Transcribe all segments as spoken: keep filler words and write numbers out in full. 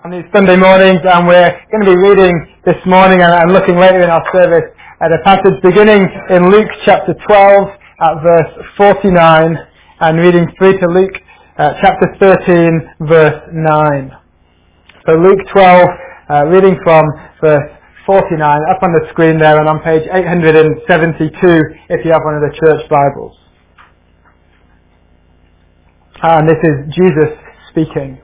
On these Sunday mornings, and we're going to be reading this morning and, and looking later in our service at a passage beginning in Luke chapter twelve at verse forty-nine and reading through to Luke uh, chapter thirteen verse nine. So Luke twelve, uh, reading from verse forty-nine, up on the screen there and on page eight hundred seventy-two if you have one of the church Bibles. And this is Jesus speaking.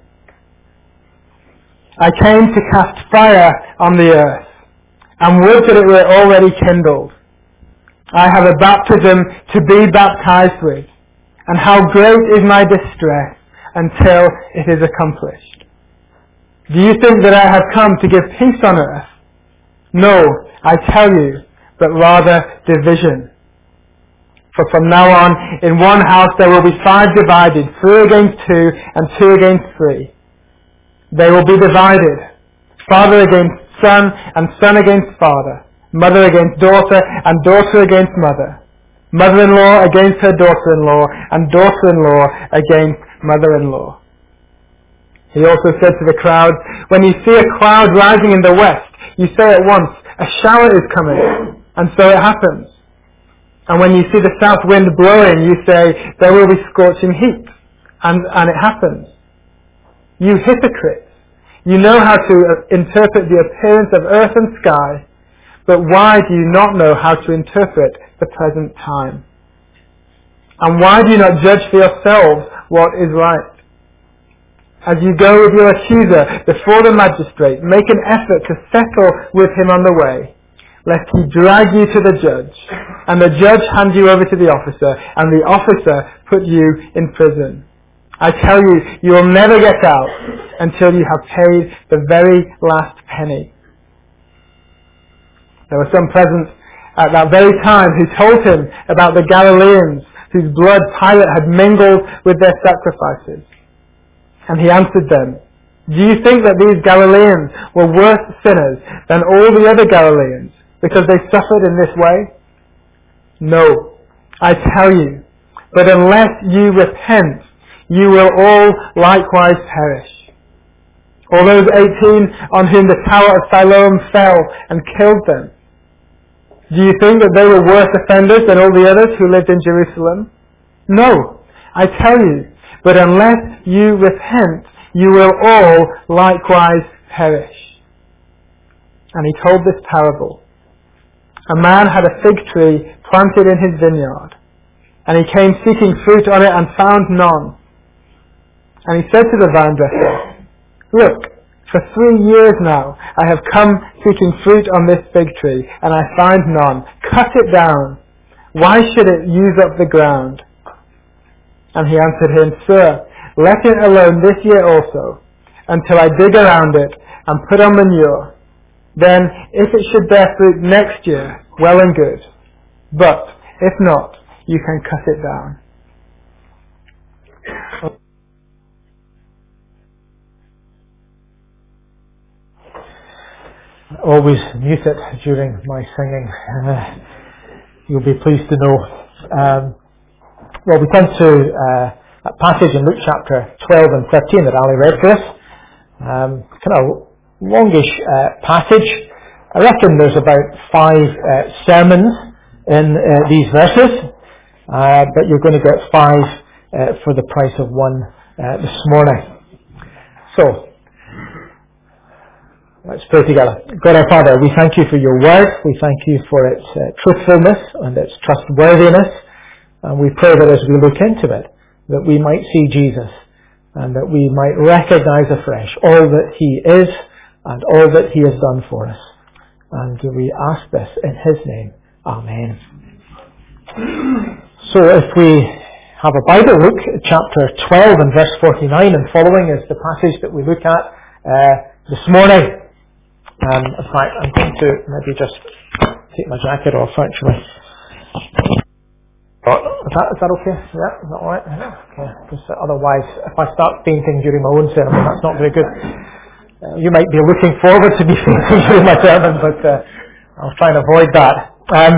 I came to cast fire on the earth, and would that it were already kindled. I have a baptism to be baptized with, and how great is my distress until it is accomplished. Do you think that I have come to give peace on earth? No, I tell you, but rather division. For from now on, in one house there will be five divided, three against two, and two against three. They will be divided, father against son, and son against father, mother against daughter, and daughter against mother, mother-in-law against her daughter-in-law, and daughter-in-law against mother-in-law. He also said to the crowd, when you see a cloud rising in the west, you say at once, a shower is coming, and so it happens. And when you see the south wind blowing, you say, there will be scorching heat, and, and it happens. You hypocrites, you know how to interpret the appearance of earth and sky, but why do you not know how to interpret the present time? And why do you not judge for yourselves what is right? As you go with your accuser before the magistrate, make an effort to settle with him on the way, lest he drag you to the judge, and the judge hand you over to the officer, and the officer put you in prison. I tell you, you will never get out until you have paid the very last penny. There were some present at that very time who told him about the Galileans whose blood Pilate had mingled with their sacrifices. And he answered them, do you think that these Galileans were worse sinners than all the other Galileans because they suffered in this way? No, I tell you, but unless you repent, you will all likewise perish. All those eighteen on whom the tower of Siloam fell and killed them, do you think that they were worse offenders than all the others who lived in Jerusalem? No, I tell you, but unless you repent, you will all likewise perish. And he told this parable. A man had a fig tree planted in his vineyard, and he came seeking fruit on it and found none. And he said to the vine dresser, look, for three years now I have come seeking fruit on this fig tree, and I find none. Cut it down. Why should it use up the ground? And he answered him, Sir, let it alone this year also, until I dig around it and put on manure. Then, if it should bear fruit next year, well and good. But, if not, you can cut it down. Always mute it during my singing. Uh, you'll be pleased to know. Um, well, we come to uh, a passage in Luke chapter twelve and thirteen that Ali read for us. Um, kind of longish uh, passage. I reckon there's about five uh, sermons in uh, these verses, uh, but you're going to get five uh, for the price of one uh, this morning. So, let's pray together. God our Father, we thank you for your word. We thank you for its uh, truthfulness and its trustworthiness. And we pray that as we look into it, that we might see Jesus and that we might recognize afresh all that he is and all that he has done for us. And we ask this in his name. Amen. So if we have a Bible, Luke chapter twelve and verse forty-nine and following is the passage that we look at uh, this morning. Um, in fact, I'm going to maybe just take my jacket off, actually. Is that, is that okay? Yeah, is that alright? Okay. Because otherwise, if I start fainting during my own sermon, that's not very good. Uh, you might be looking forward to me fainting during my sermon, but uh, I'll try and avoid that. Um,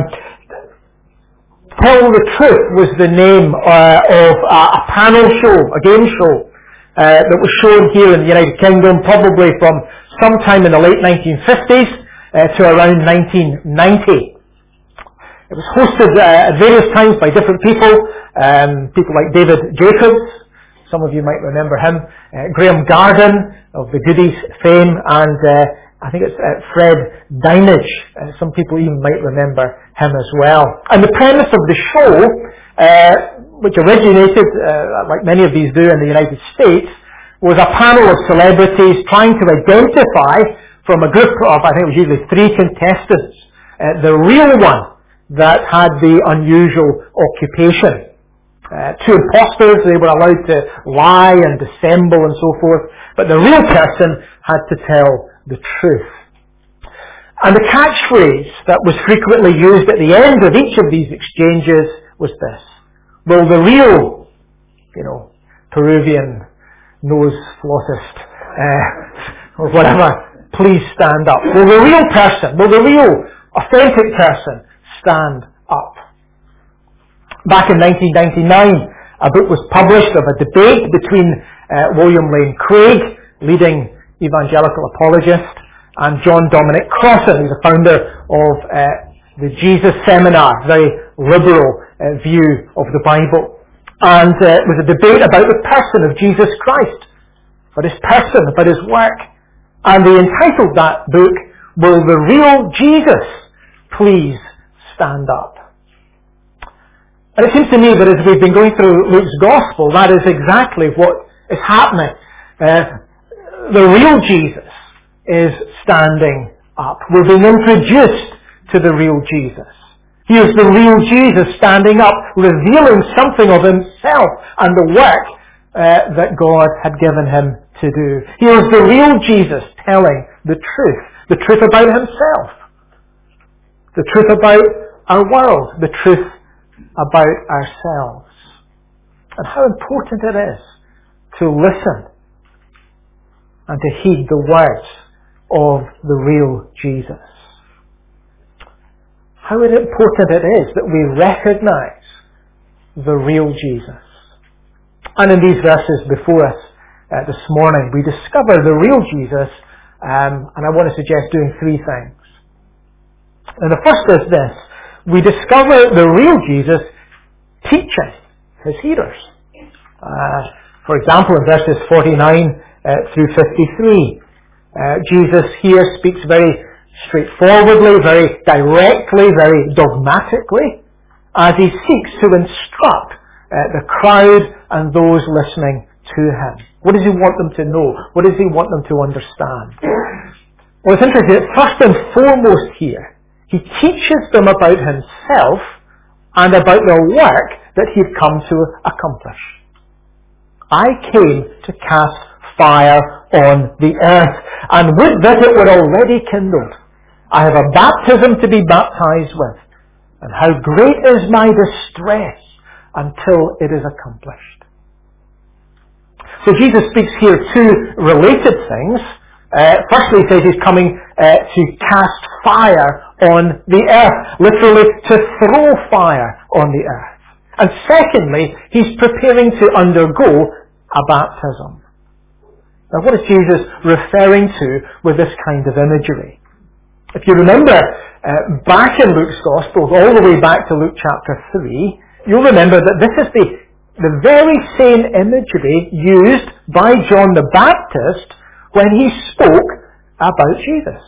Tell the Truth was the name uh, of uh, a panel show, a game show, uh, that was shown here in the United Kingdom, probably from sometime in the late nineteen fifties uh, to around nineteen ninety. It was hosted uh, at various times by different people, um, people like David Jacobs, some of you might remember him, uh, Graham Garden of the Goodies fame, and uh, I think it's uh, Fred Dinage. Uh, some people even might remember him as well. And the premise of the show, uh, which originated, uh, like many of these do in the United States, was a panel of celebrities trying to identify from a group of, I think it was usually three contestants, uh, the real one that had the unusual occupation. Uh, two imposters, they were allowed to lie and dissemble and so forth, but the real person had to tell the truth. And the catchphrase that was frequently used at the end of each of these exchanges was this: will the real, you know, Peruvian nose flautist, uh, or whatever, please stand up? Will the real person, will the real authentic person stand up? Back in nineteen ninety-nine, a book was published of a debate between uh, William Lane Craig, leading evangelical apologist, and John Dominic Crossan, who's the founder of uh, the Jesus Seminar, very liberal uh, view of the Bible. And uh, it was a debate about the person of Jesus Christ, about his person, about his work. And they entitled that book, Will the Real Jesus Please Stand Up? And it seems to me that as we've been going through Luke's Gospel, that is exactly what is happening. Uh, the real Jesus is standing up. We're being introduced to the real Jesus. Here's the real Jesus standing up, revealing something of himself and the work uh, that God had given him to do. Here's the real Jesus telling the truth. The truth about himself. The truth about our world. The truth about ourselves. And how important it is to listen and to heed the words of the real Jesus. How important it is that we recognize the real Jesus. And in these verses before us uh, this morning, we discover the real Jesus, um, and I want to suggest doing three things. And the first is this: we discover the real Jesus teaching his hearers. Uh, for example, in verses forty-nine uh, through fifty-three, uh, Jesus here speaks very straightforwardly, very directly, very dogmatically, as he seeks to instruct uh, the crowd and those listening to him. What does he want them to know? What does he want them to understand? Well, it's interesting that first and foremost here, he teaches them about himself and about the work that he'd come to accomplish. I came to cast fire on the earth, and would that it were already kindled. I have a baptism to be baptized with, and how great is my distress until it is accomplished. So Jesus speaks here two related things. Uh, firstly, he says he's coming uh, to cast fire on the earth, literally to throw fire on the earth. And secondly, he's preparing to undergo a baptism. Now, what is Jesus referring to with this kind of imagery? If you remember, uh, back in Luke's Gospel, all the way back to Luke chapter three, you'll remember that this is the, the very same imagery used by John the Baptist when he spoke about Jesus.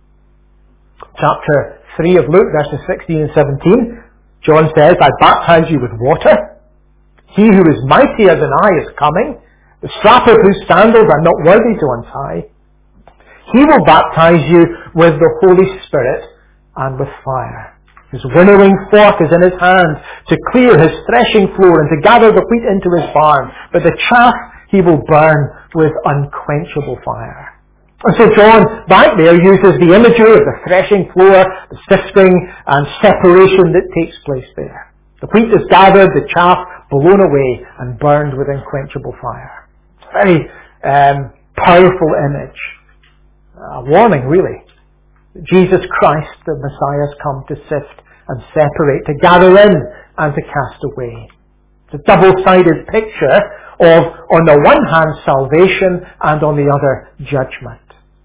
Chapter three of Luke, verses sixteen and seventeen, John says, I baptize you with water. He who is mightier than I is coming, the strap of whose sandals I'm not worthy to untie. He will baptize you with the Holy Spirit and with fire. His winnowing fork is in his hand to clear his threshing floor and to gather the wheat into his barn, but the chaff he will burn with unquenchable fire. And so John, back there, uses the imagery of the threshing floor, the sifting and separation that takes place there. The wheat is gathered, the chaff blown away and burned with unquenchable fire. It's a very um, powerful image. A warning, really. Jesus Christ, the Messiah, has come to sift and separate, to gather in and to cast away. It's a double-sided picture of, on the one hand, salvation, and on the other, judgment.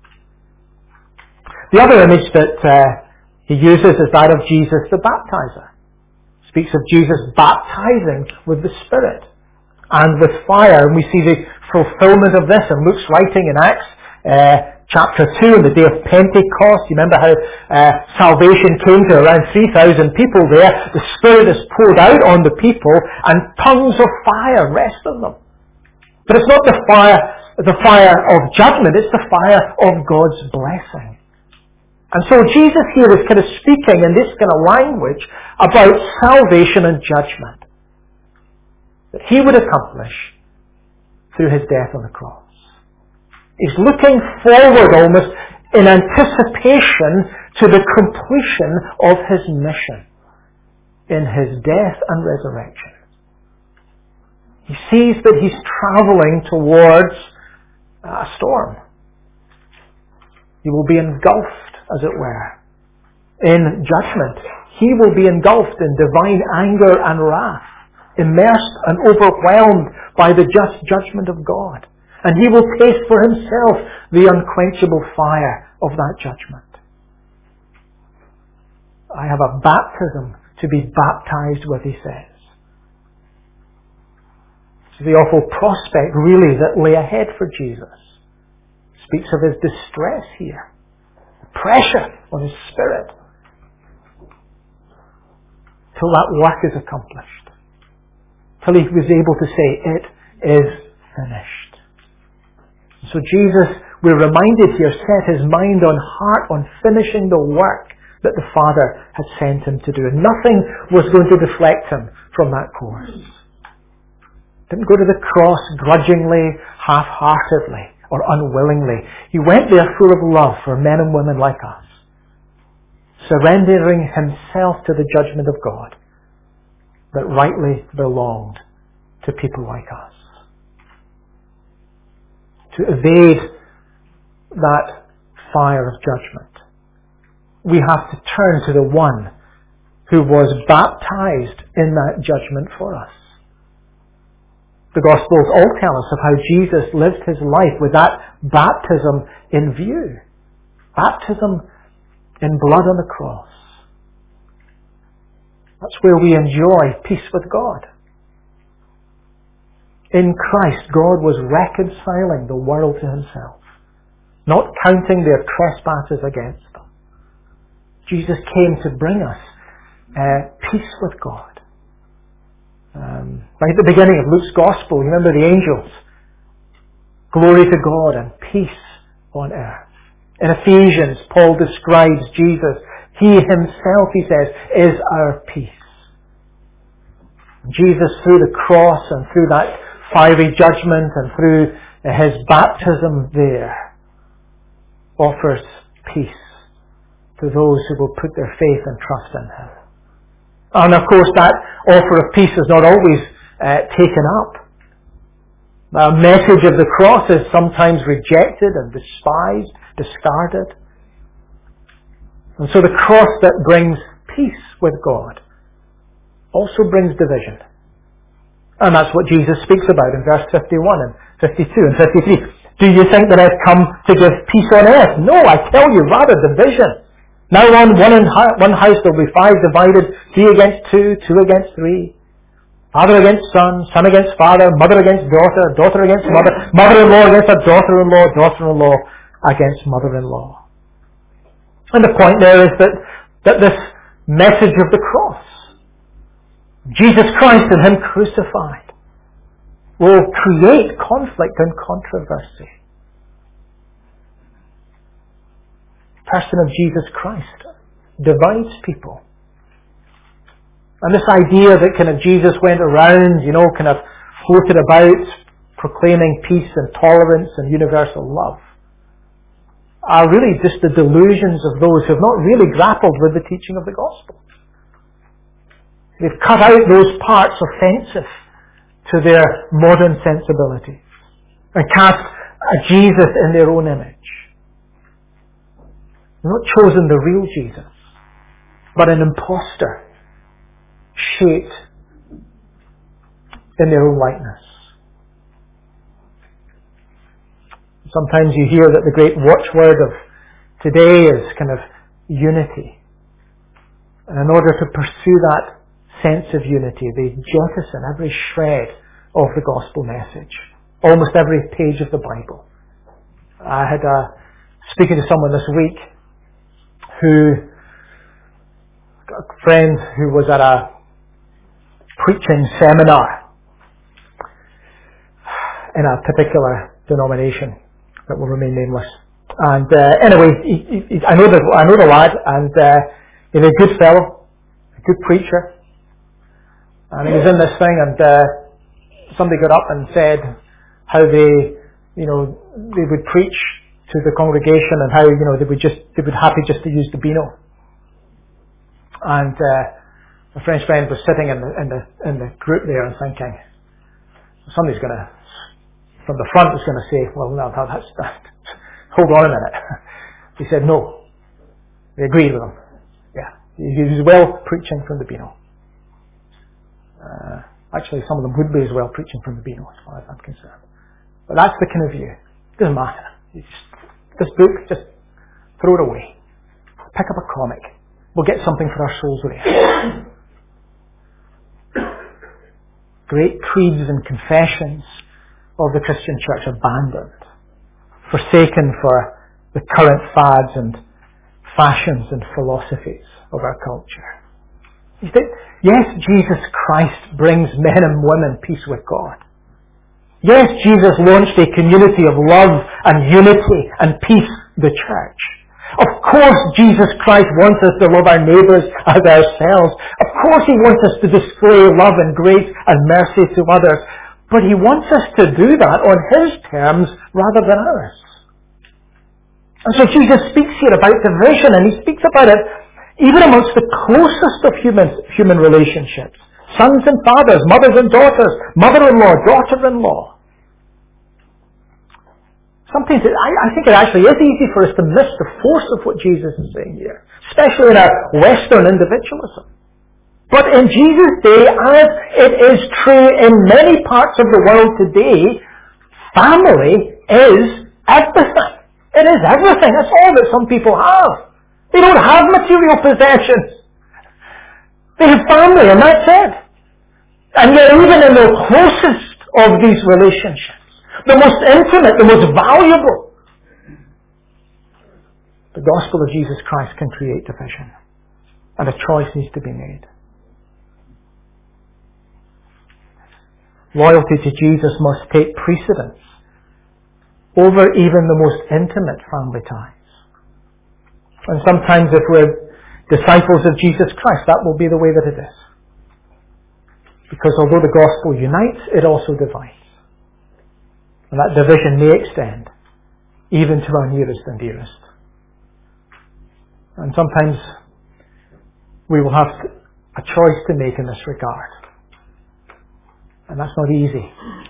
The other image that uh, he uses is that of Jesus the baptizer. He speaks of Jesus baptizing with the Spirit and with fire. And we see the fulfillment of this in Luke's writing in Acts uh, chapter two, on the day of Pentecost. You remember how uh, salvation came to around three thousand people there. The Spirit is poured out on the people and tongues of fire rest on them. But it's not the fire, the fire of judgment, it's the fire of God's blessing. And so Jesus here is kind of speaking in this kind of language about salvation and judgment that he would accomplish through his death on the cross. He's looking forward almost in anticipation to the completion of his mission in his death and resurrection. He sees that he's traveling towards a storm. He will be engulfed, as it were, in judgment. He will be engulfed in divine anger and wrath, immersed and overwhelmed by the just judgment of God. And he will taste for himself the unquenchable fire of that judgment. I have a baptism to be baptized with, he says. It's the awful prospect, really, that lay ahead for Jesus. Speaks of his distress here. Pressure on his spirit. Till that work is accomplished. Till he was able to say, it is finished. So Jesus, we're reminded here, set his mind on heart on finishing the work that the Father had sent him to do. And nothing was going to deflect him from that course. Didn't go to the cross grudgingly, half-heartedly, or unwillingly. He went there full of love for men and women like us, surrendering himself to the judgment of God that rightly belonged to people like us. To evade that fire of judgment, we have to turn to the one who was baptized in that judgment for us. The Gospels all tell us of how Jesus lived his life with that baptism in view. Baptism in blood on the cross. That's where we enjoy peace with God. In Christ, God was reconciling the world to himself, not counting their trespasses against them. Jesus came to bring us uh, peace with God. Um, right at the beginning of Luke's Gospel, you remember the angels. Glory to God and peace on earth. In Ephesians, Paul describes Jesus. He himself, he says, is our peace. Jesus, through the cross and through that fiery judgment and through his baptism there, offers peace to those who will put their faith and trust in him. And of course that offer of peace is not always uh, taken up. The message of the cross is sometimes rejected and despised, discarded. And so the cross that brings peace with God also brings division. And that's what Jesus speaks about in verse fifty-one and fifty-two and fifty-three. Do you think that I've come to give peace on earth? No, I tell you, rather division. Now on one, in one house there will be five divided, three against two, two against three. Father against son, son against father, mother against daughter, daughter against mother, mother-in-law against a daughter-in-law, daughter-in-law against mother-in-law. And the point there is that, that this message of the cross, Jesus Christ and him crucified, will create conflict and controversy. The person of Jesus Christ divides people. And this idea that kind of Jesus went around, you know, kind of floated about proclaiming peace and tolerance and universal love are really just the delusions of those who have not really grappled with the teaching of the gospel. They've cut out those parts offensive to their modern sensibility and cast a Jesus in their own image. They've not chosen the real Jesus, but an impostor shaped in their own likeness. Sometimes you hear that the great watchword of today is kind of unity. And in order to pursue that sense of unity, they jettison every shred of the gospel message. Almost every page of the Bible. I had a, speaking to someone this week who, a friend who was at a preaching seminar in a particular denomination that will remain nameless. And uh, anyway, he, he, I know the I know the lad, and uh, he's a good fellow, a good preacher. And he was in this thing, and uh, somebody got up and said how they, you know, they would preach to the congregation, and how, you know, they would just they would happy just to use the Beano. And uh, my French friend was sitting in the in the in the group there and thinking, somebody's going to, from the front, is going to say, well, no, that's that. Hold on a minute. He said no. They agreed with him. Yeah, he was well preaching from the Beano. Uh, actually, some of them would be as well preaching from the Beano, as far as I'm concerned. But that's the kind of view. It doesn't matter. You just, this book, just throw it away. Pick up a comic. We'll get something for our souls there. Great creeds and confessions of the Christian church abandoned, forsaken for the current fads and fashions and philosophies of our culture. Yes, Jesus Christ brings men and women peace with God. Yes, Jesus launched a community of love and unity and peace, the church. Of course, Jesus Christ wants us to love our neighbours as ourselves. Of course, He wants us to display love and grace and mercy to others. But He wants us to do that on His terms rather than ours. And so Jesus speaks here about division, and He speaks about it even amongst the closest of human, human relationships. Sons and fathers, mothers and daughters, mother-in-law, daughter-in-law. Sometimes it, I, I think it actually is easy for us to miss the force of what Jesus is saying here, especially in our Western individualism. But in Jesus' day, as it is true in many parts of the world today, family is everything. It is everything. That's all that some people have. They don't have material possessions. They have family, and that's it. And yet even in the closest of these relationships, the most intimate, the most valuable, the gospel of Jesus Christ can create division. And a choice needs to be made. Loyalty to Jesus must take precedence over even the most intimate family ties. And sometimes if we're disciples of Jesus Christ, that will be the way that it is. Because although the gospel unites, it also divides. And that division may extend even to our nearest and dearest. And sometimes we will have a choice to make in this regard. And that's not easy.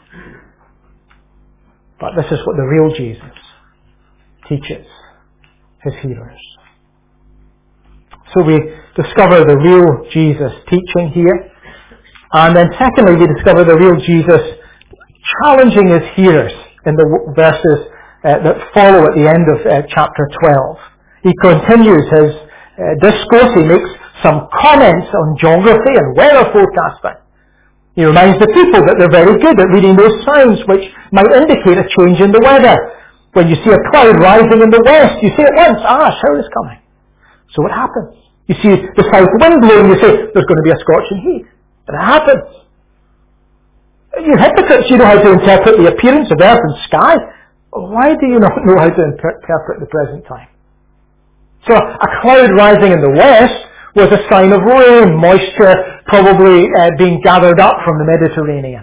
But this is what the real Jesus teaches His hearers. So we discover the real Jesus teaching here. And then secondly, we discover the real Jesus challenging His hearers in the verses uh, that follow at the end of uh, chapter twelve. He continues his uh, discourse. He makes some comments on geography and weather forecasting. He reminds the people that they're very good at reading those signs which might indicate a change in the weather. When you see a cloud rising in the west, you say at once, ah, a shower is coming. So it happens. You see the south wind blowing, you say, there's going to be a scorching heat. And it happens. You hypocrites, you know how to interpret the appearance of earth and sky. Why do you not know how to interpret the present time? So a cloud rising in the west was a sign of rain, moisture probably uh, being gathered up from the Mediterranean.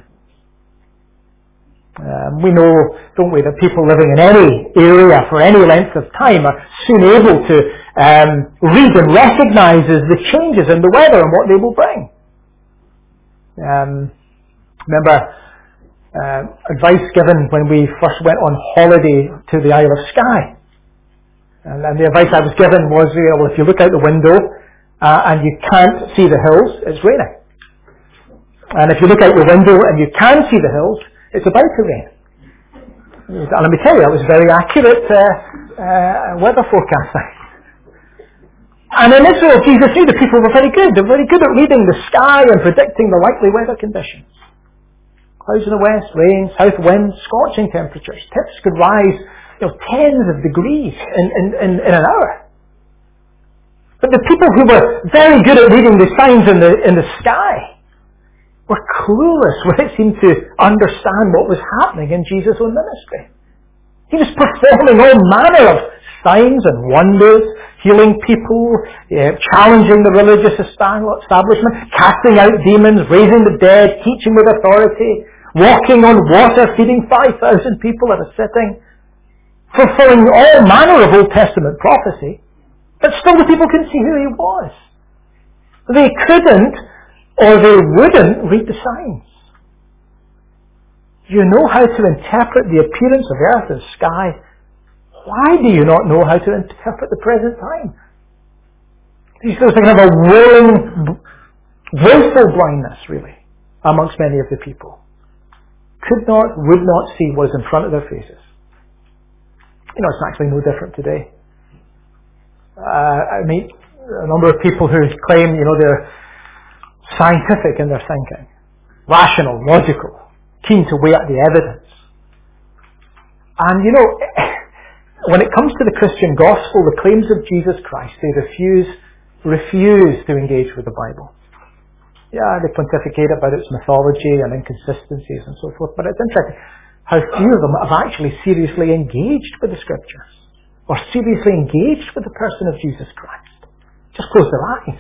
Um, we know, don't we, that people living in any area for any length of time are soon able to um, read and recognize the changes in the weather and what they will bring. Um, remember uh, advice given when we first went on holiday to the Isle of Skye. And, and the advice I was given was, you know, well, if you look out the window uh, and you can't see the hills, it's raining. And if you look out your window and you can see the hills, it's about to rain. And let me tell you, that was very accurate uh, uh, weather forecasting. And in Israel, Jesus knew the people were very good. They were very good at reading the sky and predicting the likely weather conditions. Clouds in the west, rain, south winds, scorching temperatures. Tips could rise, you know, tens of degrees in, in, in, in an hour. But the people who were very good at reading the signs in the, in the sky were clueless when it seemed to understand what was happening in Jesus' own ministry. He was performing all manner of signs and wonders, healing people, uh, challenging the religious establishment, casting out demons, raising the dead, teaching with authority, walking on water, feeding five thousand people at a sitting, fulfilling all manner of Old Testament prophecy, but still the people couldn't see who he was. They couldn't, or they wouldn't, read the signs. You know how to interpret the appearance of earth and sky. Why do you not know how to interpret the present time? There's a kind of a willing, willful blindness, really, amongst many of the people. Could not, would not see what is in front of their faces. You know, it's actually no different today. Uh, I meet a number of people who claim, you know, they're scientific in their thinking, rational, logical, keen to weigh up the evidence. And, you know, when it comes to the Christian gospel, the claims of Jesus Christ, they refuse, refuse to engage with the Bible. Yeah, they pontificate about its mythology and inconsistencies and so forth, but it's interesting how few of them have actually seriously engaged with the Scriptures, or seriously engaged with the person of Jesus Christ. Just close their eyes.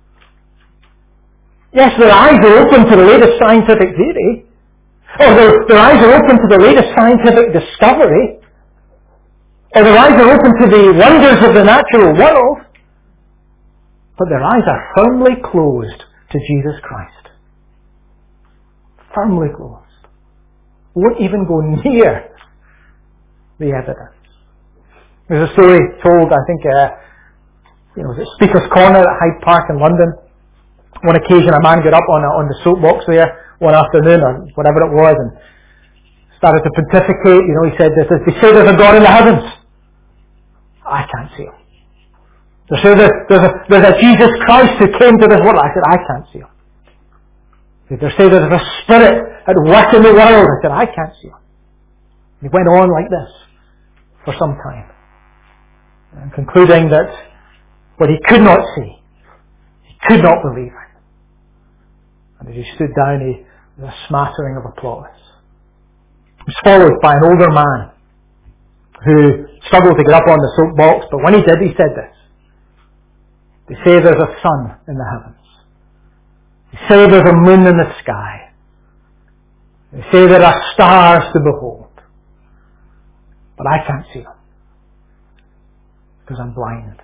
Yes, their eyes are open to the latest scientific theory, or their, their eyes are open to the latest scientific discovery, or their eyes are open to the wonders of the natural world, but their eyes are firmly closed to Jesus Christ. Firmly closed. Won't even go near the evidence. There's a story told, I think, uh, you know, was it Speaker's Corner at Hyde Park in London. One occasion a man got up on, a, on the soapbox there one afternoon, or whatever it was, and started to pontificate. You know, he said, this is, they say there's a God in the heavens. I can't see him. They say there's, there's, a, there's a Jesus Christ who came to this world. I said, I can't see him. They say there's a spirit at work in the world. I said, I can't see him. He went on like this for some time, and concluding that what he could not see, he could not believe in. And as he stood down, he was a smattering of applause. He was followed by an older man who struggled to get up on the soapbox, but when he did, he said this. They say there's a sun in the heavens. They say there's a moon in the sky. They say there are stars to behold. But I can't see them, because I'm blind.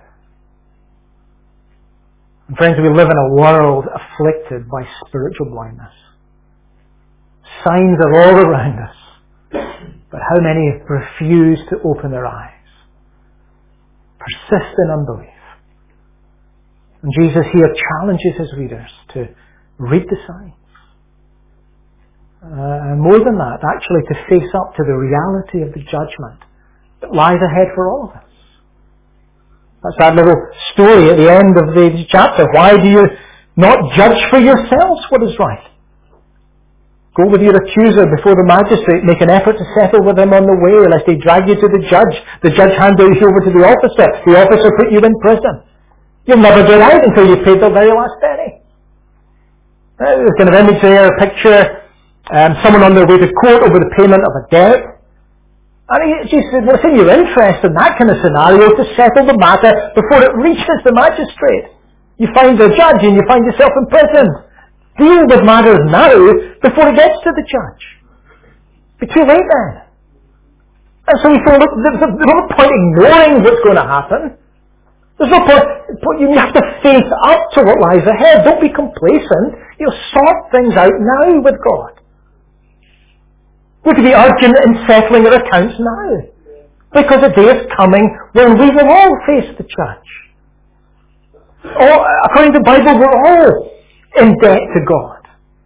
And friends, we live in a world afflicted by spiritual blindness. Signs are all around us, but how many refuse to open their eyes, persist in unbelief? And Jesus here challenges his readers to read the signs. Uh, and more than that, actually to face up to the reality of the judgment that lies ahead for all of us. That's that little story at the end of the chapter. Why do you not judge for yourselves what is right? Go with your accuser before the magistrate. Make an effort to settle with him on the way, lest he drag you to the judge. The judge hand you over to the officer. The officer put you in prison. You'll never get out until you've paid the very last penny. There's kind of image there, a picture, um, someone on their way to court over the payment of a debt. And he, he said, well, it's in your interest in that kind of scenario to settle the matter before it reaches the magistrate. You find the judge and you find yourself in prison. Deal with matters now before it gets to the judge. Be too late then. And so he thought, look, there's no point ignoring what's going to happen. There's no point, you have to face up to what lies ahead. Don't be complacent. You know, sort things out now with God. We have to be urgent in settling our accounts now. Because a day is coming when we will all face the judge. All, according to the Bible, we're all in debt to God.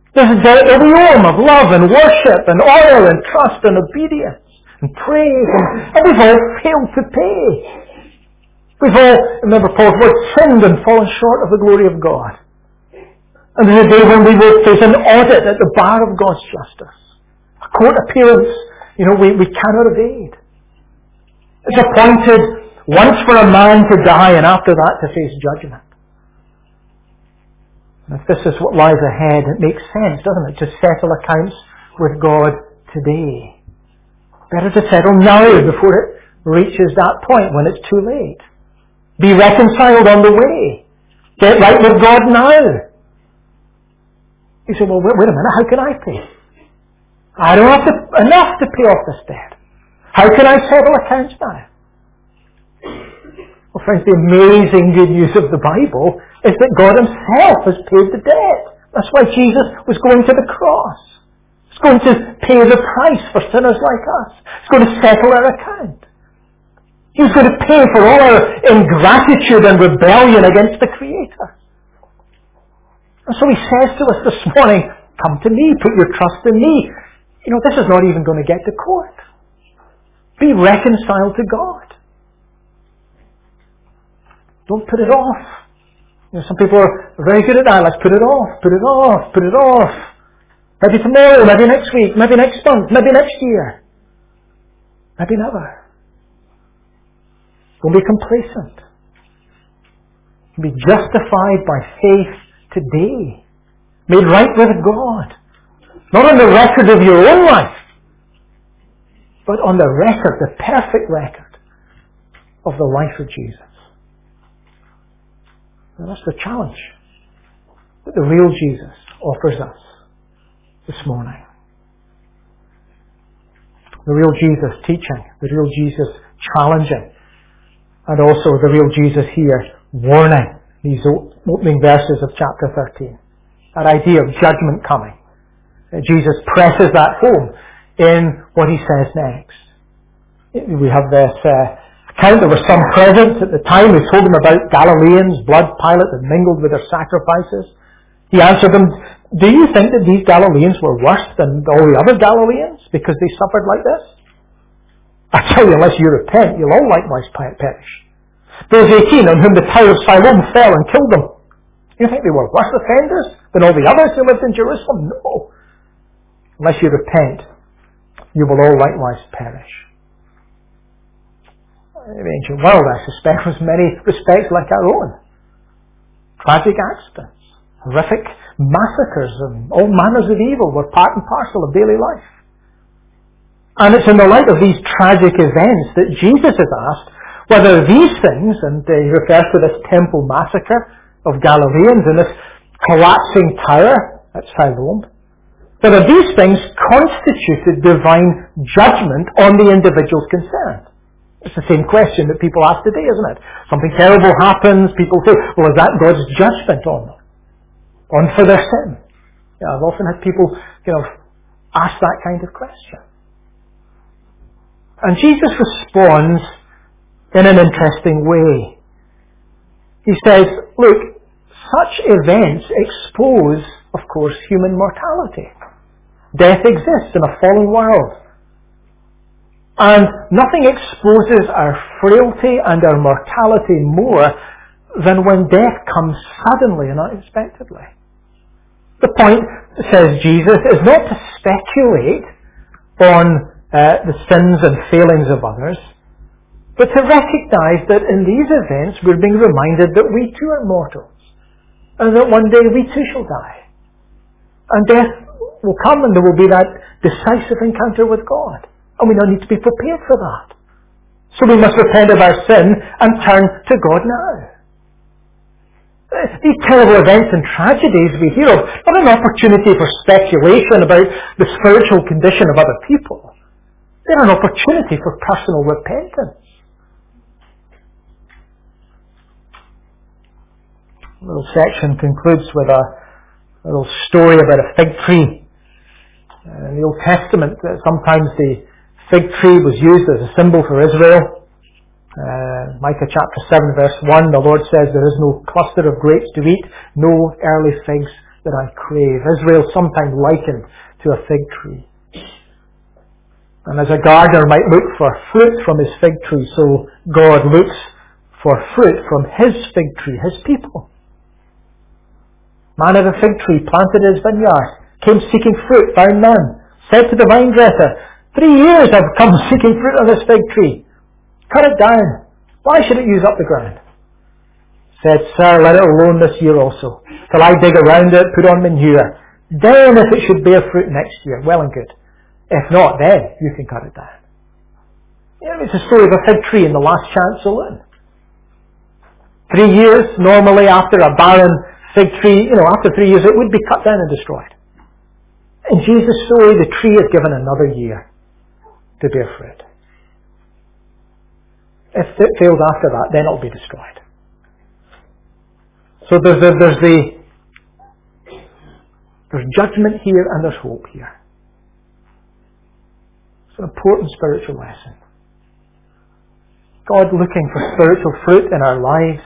This debt that we owe Him of love and worship and oil and trust and obedience and praise. And, and we've all failed to pay. We've all, remember Paul's word, sinned and fallen short of the glory of God. And there's a day when we will face an audit at the bar of God's justice. A court appearance, you know, we, we cannot evade. It's appointed once for a man to die and after that to face judgment. And if this is what lies ahead, it makes sense, doesn't it, to settle accounts with God today. Better to settle now before it reaches that point when it's too late. Be reconciled on the way. Get right with God now. You say, well, wait, wait a minute, how can I pay? I don't have to, enough to pay off this debt. How can I settle accounts now? Well, friends, the amazing good news of the Bible is that God Himself has paid the debt. That's why Jesus was going to the cross. He's going to pay the price for sinners like us. He's going to settle our account. He's going to pay for all our ingratitude and rebellion against the Creator. And so He says to us this morning, come to me, put your trust in me. You know, this is not even going to get to court. Be reconciled to God. Don't put it off. You know, some people are very good at that. Let's put it off, put it off, put it off. Maybe tomorrow, maybe next week, maybe next month, maybe next year. Maybe never. Don't be complacent. Be justified by faith today. Made right with God. Not on the record of your own life, but on the record, the perfect record of the life of Jesus. And that's the challenge that the real Jesus offers us this morning. The real Jesus teaching, the real Jesus challenging, and also the real Jesus here warning. These opening verses of chapter thirteen. That idea of judgment coming. Jesus presses that home in what He says next. We have this uh, account. There were some present at the time who told Him about Galileans, blood Pilate had mingled with their sacrifices. He answered them, do you think that these Galileans were worse than all the other Galileans because they suffered like this? I tell you, unless you repent, you'll all likewise perish. Those eighteen on whom the tower of Siloam fell and killed them. You think they were worse offenders than all the others who lived in Jerusalem? No. Unless you repent, you will all likewise perish. The ancient world, I suspect, was in many respects like our own. Tragic accidents, horrific massacres, and all manners of evil were part and parcel of daily life. And it's in the light of these tragic events that Jesus is asked whether these things, and he refers to this temple massacre of Galileans and this collapsing tower at Siloam, whether these things constituted divine judgment on the individuals concerned. It's the same question that people ask today, isn't it? Something terrible happens, people say, well, is that God's judgment on them? On for their sin? Yeah, I've often had people, you know, ask that kind of question. And Jesus responds in an interesting way. He says, look, such events expose, of course, human mortality. Death exists in a fallen world. And nothing exposes our frailty and our mortality more than when death comes suddenly and unexpectedly. The point, says Jesus, is not to speculate on uh, the sins and failings of others, but to recognize that in these events we're being reminded that we too are mortals, and that one day we too shall die. And death will come and there will be that decisive encounter with God. And we now need to be prepared for that. So we must repent of our sin and turn to God now. These terrible events and tragedies we hear of, not an opportunity for speculation about the spiritual condition of other people. They're an opportunity for personal repentance. The little section concludes with a, a little story about a fig tree. Uh, in the Old Testament, uh, sometimes the fig tree was used as a symbol for Israel. Uh, Micah chapter seven verse one, the Lord says, there is no cluster of grapes to eat, no early figs that I crave. Israel sometimes likened to a fig tree. And as a gardener might look for fruit from his fig tree, so God looks for fruit from His fig tree, His people. Man of a fig tree planted his vineyard, came seeking fruit, found none, said to the vine dresser, Three years I've come seeking fruit on this fig tree. Cut it down. Why should it use up the ground? Said, Sir, let it alone this year also, till I dig around it, put on manure. Then if it should bear fruit next year, well and good. If not, then you can cut it down. You know, it's a story of a fig tree in the last chance saloon. Three years, normally after a barren fig tree, you know, after three years it would be cut down and destroyed. In Jesus' story, the tree is given another year to bear fruit. If it fails after that, then it will be destroyed. So there's the, there's the there's judgment here and there's hope here. It's an important spiritual lesson. God looking for spiritual fruit in our lives,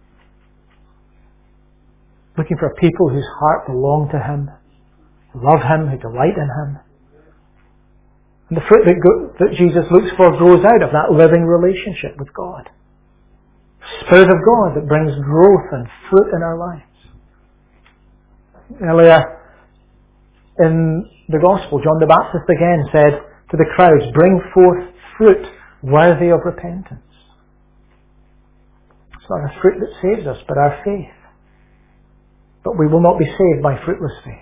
looking for people whose heart belong to Him, who love Him, who delight in Him. And the fruit that, go, that Jesus looks for grows out of that living relationship with God. The Spirit of God that brings growth and fruit in our lives. Earlier in the Gospel, John the Baptist again said to the crowds, Bring forth fruit worthy of repentance. It's not our fruit that saves us, but our faith. But we will not be saved by fruitless faith.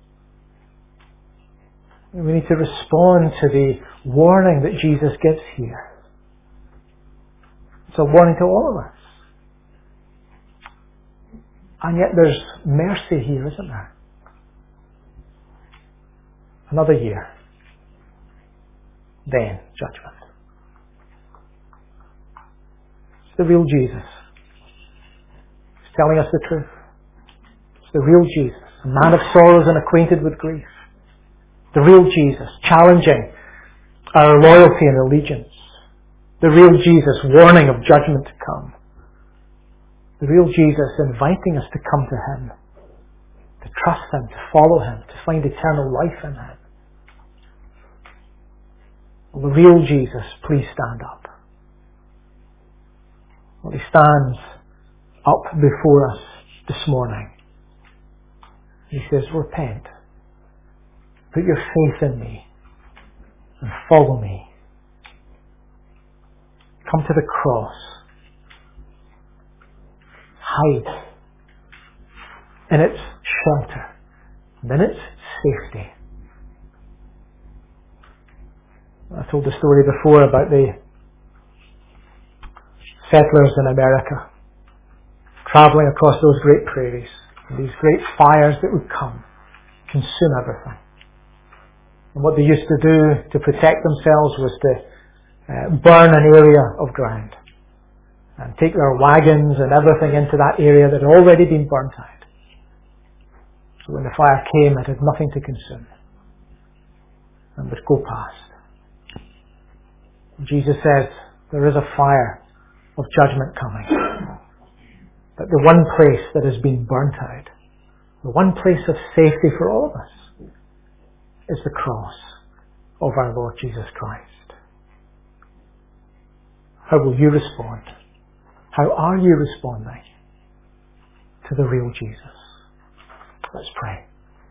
We need to respond to the warning that Jesus gives here. It's a warning to all of us. And yet there's mercy here, isn't there? Another year. Then judgment. It's the real Jesus. He's telling us the truth. It's the real Jesus, a man of sorrows and acquainted with grief. The real Jesus, challenging our loyalty and allegiance. The real Jesus, warning of judgment to come. The real Jesus, inviting us to come to Him, to trust Him, to follow Him, to find eternal life in Him. Well, the real Jesus, please stand up. Well, He stands up before us this morning. He says, repent. Put your faith in me and follow me. Come to the cross. Hide in its shelter and in its safety. I told the story before about the settlers in America travelling across those great prairies, and these great fires that would come, consume everything. And what they used to do to protect themselves was to uh, burn an area of ground and take their wagons and everything into that area that had already been burnt out. So when the fire came, it had nothing to consume and would go past. And Jesus says there is a fire of judgment coming. But the one place that has been burnt out, the one place of safety for all of us, is the cross of our Lord Jesus Christ. How will you respond? How are you responding to the real Jesus? Let's pray.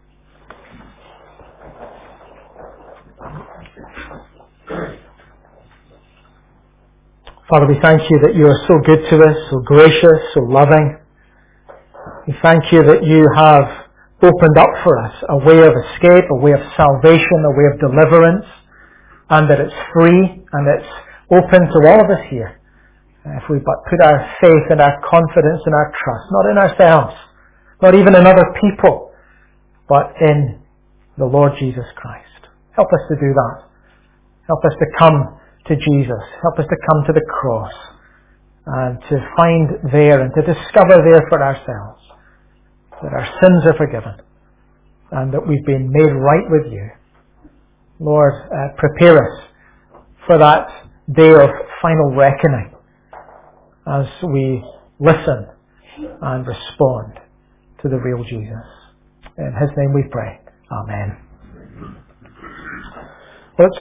Father, we thank you that you are so good to us, so gracious, so loving. We thank you that you have opened up for us a way of escape, a way of salvation, a way of deliverance, and that it's free and it's open to all of us here. If we but put our faith and our confidence and our trust, not in ourselves, not even in other people, but in the Lord Jesus Christ. Help us to do that. Help us to come to Jesus. Help us to come to the cross and to find there and to discover there for ourselves that our sins are forgiven and that we've been made right with you. Lord, uh, prepare us for that day of final reckoning as we listen and respond to the real Jesus. In His name we pray. Amen.